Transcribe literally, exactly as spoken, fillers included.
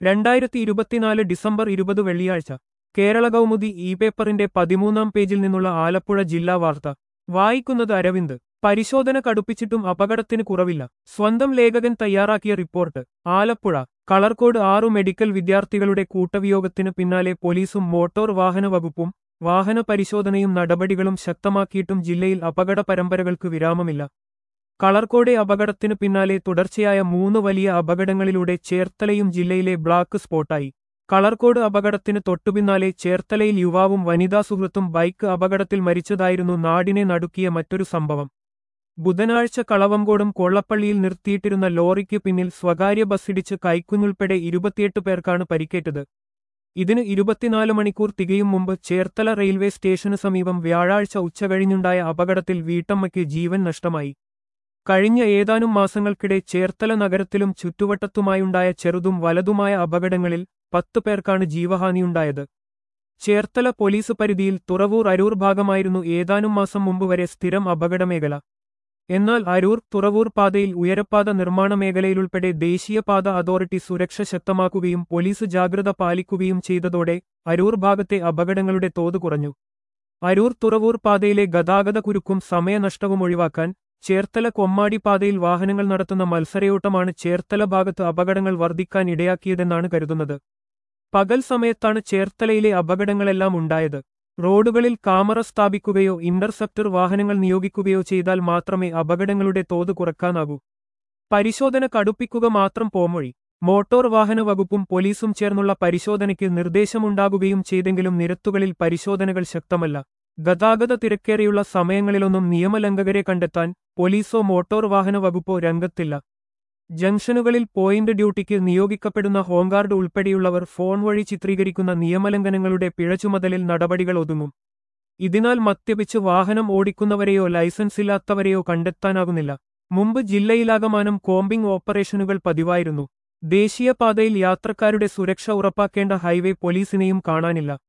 രണ്ടായിരത്തി ഇരുപത്തിനാല് ഡിസംബർ ഇരുപത് വെള്ളിയാഴ്ച കേരള കൗമുദി ഇ പേപ്പറിന്റെ പതിമൂന്നാം പേജിൽ നിന്നുള്ള ആലപ്പുഴ ജില്ലാ വാർത്ത വായിക്കുന്നത് അരവിന്ദ്. പരിശോധന കടുപ്പിച്ചിട്ടും അപകടത്തിന് കുറവില്ല. സ്വന്തം ലേഖകൻ തയ്യാറാക്കിയ റിപ്പോർട്ട്. ആലപ്പുഴ. കളർകോട് ആറു മെഡിക്കൽ വിദ്യാർത്ഥികളുടെ കൂട്ടവിയോഗത്തിന് പിന്നാലെ പോലീസും മോട്ടോർ വാഹന വകുപ്പും വാഹന പരിശോധനയും നടപടികളും ശക്തമാക്കിയിട്ടും ജില്ലയിൽ അപകട പരമ്പരകൾക്ക് വിരാമമില്ല. കളർകോടെ അപകടത്തിനു പിന്നാലെ തുടർച്ചയായ മൂന്ന് വലിയ അപകടങ്ങളിലൂടെ ചേർത്തലയും ജില്ലയിലെ ബ്ലാക്ക് സ്പോട്ടായി. കളർകോട് അപകടത്തിന് തൊട്ടുപിന്നാലെ ചേർത്തലയിൽ യുവാവും വനിതാ സുഹൃത്തും ബൈക്ക് അപകടത്തിൽ മരിച്ചതായിരുന്നു നാടിനെ നടുക്കിയ മറ്റൊരു സംഭവം. ബുധനാഴ്ച കളവങ്കോടും കൊള്ളപ്പള്ളിയിൽ നിർത്തിയിട്ടിരുന്ന ലോറിക്ക് പിന്നിൽ സ്വകാര്യ ബസ്സിടിച്ച് കൈക്കുഞ്ഞുൾപ്പെടെ ഇരുപത്തിയെട്ട് പേർക്കാണ് പരിക്കേറ്റത്. ഇതിന് ഇരുപത്തിനാല് മണിക്കൂർ തികയും മുമ്പ് ചേർത്തല റെയിൽവേ സ്റ്റേഷന് സമീപം വ്യാഴാഴ്ച ഉച്ചകഴിഞ്ഞുണ്ടായ അപകടത്തിൽ വീട്ടമ്മയ്ക്ക് ജീവൻ നഷ്ടമായി. കഴിഞ്ഞ ഏതാനും മാസങ്ങൾക്കിടെ ചേർത്തല നഗരത്തിലും ചുറ്റുവട്ടത്തുമായുണ്ടായ ചെറുതും വലതുമായ അപകടങ്ങളിൽ പത്തു പേർക്കാണ് ജീവഹാനിയുണ്ടായത്. ചേർത്തല പോലീസ് പരിധിയിൽ തുറവൂർ അരൂർ ഭാഗമായിരുന്നു ഏതാനും മാസം മുമ്പ് വരെ സ്ഥിരം അപകടമേഖല. എന്നാൽ അരൂർ തുറവൂർ പാതയിൽ ഉയരപ്പാത നിർമ്മാണ മേഖലയിലുൾപ്പെടെ ദേശീയപാത അതോറിറ്റി സുരക്ഷ ശക്തമാക്കുകയും പോലീസ് ജാഗ്രത പാലിക്കുകയും ചെയ്തതോടെ അരൂർ ഭാഗത്തെ അപകടങ്ങളുടെ തോത് കുറഞ്ഞു. അരൂർ തുറവൂർ പാതയിലെ ഗതാഗത കുരുക്കും സമയനഷ്ടവും ഒഴിവാക്കാൻ ചേർത്തല കൊമ്മാടി പാതയിൽ വാഹനങ്ങൾ നടത്തുന്ന മത്സരയോട്ടമാണ് ചേർത്തല ഭാഗത്ത് അപകടങ്ങൾ വർദ്ധിക്കാൻ ഇടയാക്കിയതെന്നാണ് കരുതുന്നത്. പകൽ സമയത്താണ് ചേർത്തലയിലെ അപകടങ്ങളെല്ലാം ഉണ്ടായത്. റോഡുകളിൽ കാമറ സ്ഥാപിക്കുകയോ ഇന്റർസെപ്റ്റർ വാഹനങ്ങൾ നിയോഗിക്കുകയോ ചെയ്താൽ മാത്രമേ അപകടങ്ങളുടെ തോത് കുറക്കാനാകൂ. പരിശോധന കടുപ്പിക്കുക മാത്രം പോംവഴി. മോട്ടോർ വാഹന വകുപ്പും പോലീസും ചേർന്നുള്ള പരിശോധനയ്ക്ക് നിർദ്ദേശമുണ്ടാകുകയും ചെയ്തെങ്കിലും നിരത്തുകളിൽ പരിശോധനകൾ ശക്തമല്ല. ഗതാഗത തിരക്കേറിയുള്ള സമയങ്ങളിലൊന്നും നിയമലംഘകരെ കണ്ടെത്താൻ പോലീസോ മോട്ടോർ വാഹന വകുപ്പോ രംഗത്തില്ല. ജംഗ്ഷനുകളിൽ പോയിന്റ് ഡ്യൂട്ടിക്ക് നിയോഗിക്കപ്പെടുന്ന ഹോംഗാർഡ് ഉൾപ്പെടെയുള്ളവർ ഫോൺ വഴി ചിത്രീകരിക്കുന്ന നിയമലംഘനങ്ങളുടെ പിഴ ചുമതലിൽ നടപടികൾ ഒതുങ്ങും. ഇതിനാൽ മദ്യപിച്ച് വാഹനം ഓടിക്കുന്നവരെയോ ലൈസൻസില്ലാത്തവരെയോ കണ്ടെത്താനാകുന്നില്ല. മുമ്പ് ജില്ലയിലാകമാനം കോമ്പിംഗ് ഓപ്പറേഷനുകൾ പതിവായിരുന്നു. ദേശീയപാതയിൽ യാത്രക്കാരുടെ സുരക്ഷ ഉറപ്പാക്കേണ്ട ഹൈവേ പോലീസിനെയും കാണാനില്ല.